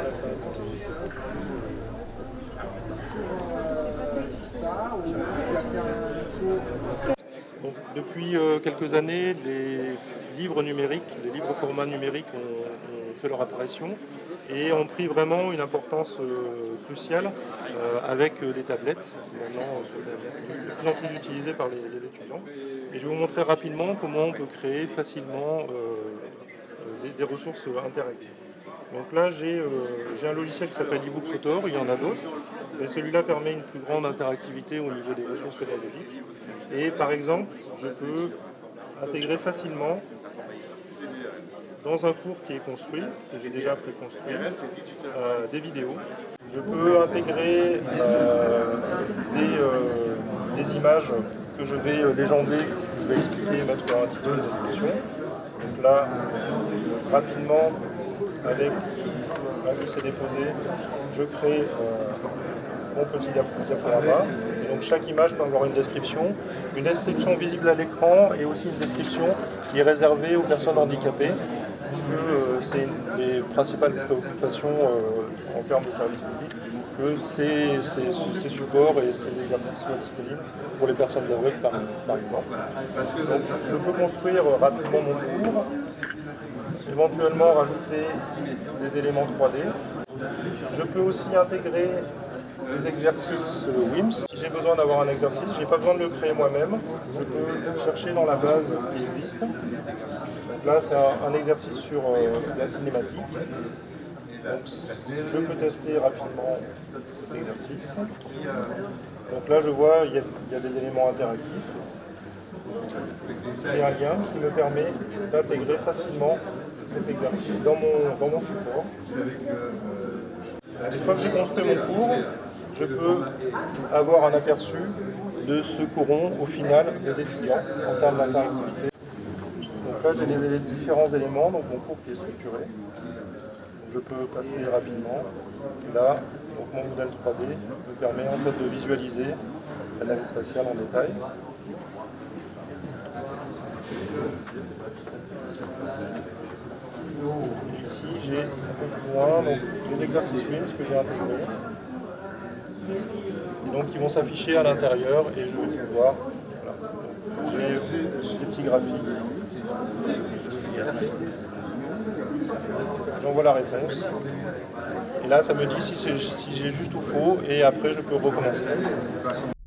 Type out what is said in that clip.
Donc, depuis quelques années, les livres numériques, les livres formats numériques ont fait leur apparition et ont pris vraiment une importance cruciale avec des tablettes qui maintenant sont de plus en plus utilisées par les étudiants. Et je vais vous montrer rapidement comment on peut créer facilement des ressources interactives. Donc là, j'ai un logiciel qui s'appelle eBooksAuthor, il y en a d'autres, mais celui-là permet une plus grande interactivité au niveau des ressources pédagogiques. Et par exemple, je peux intégrer facilement dans un cours qui est construit, que j'ai déjà préconstruit, des vidéos. Je peux intégrer des images que je vais légender, que je vais expliquer, mettre un titre de description. Donc là, rapidement, avec un PC déposé, je crée mon petit diaporama. Et donc chaque image peut avoir une description visible à l'écran et aussi une description qui est réservée aux personnes handicapées, puisque c'est une des principales préoccupations en termes de service public, que ces supports et ces exercices soient disponibles pour les personnes aveugles par exemple. Donc je peux construire rapidement mon cours, éventuellement rajouter des éléments 3D. Je peux aussi intégrer des exercices WIMS. Si j'ai besoin d'avoir un exercice, je n'ai pas besoin de le créer moi-même. Je peux chercher dans la base qui existe. Donc là, c'est un exercice sur la cinématique. Donc, je peux tester rapidement cet exercice. Donc là, je vois il y a des éléments interactifs. J'ai un lien qui me permet d'intégrer facilement cet exercice dans mon support. Une fois que j'ai construit mon cours, je peux avoir un aperçu de ce qu'auront au final les étudiants en termes d'interactivité. Donc là, j'ai les différents éléments, donc mon cours qui est structuré. Donc je peux passer rapidement. Et là, donc mon modèle 3D me permet en fait de visualiser la navette spatiale en détail. Et ici, j'ai un peu plus loin donc, les exercices WIMS que j'ai intégrés. Et donc, ils vont s'afficher à l'intérieur et je vais pouvoir. Voilà. J'ai des petits graphiques. J'envoie la réponse. Et là, ça me dit si j'ai juste ou faux et après, je peux recommencer.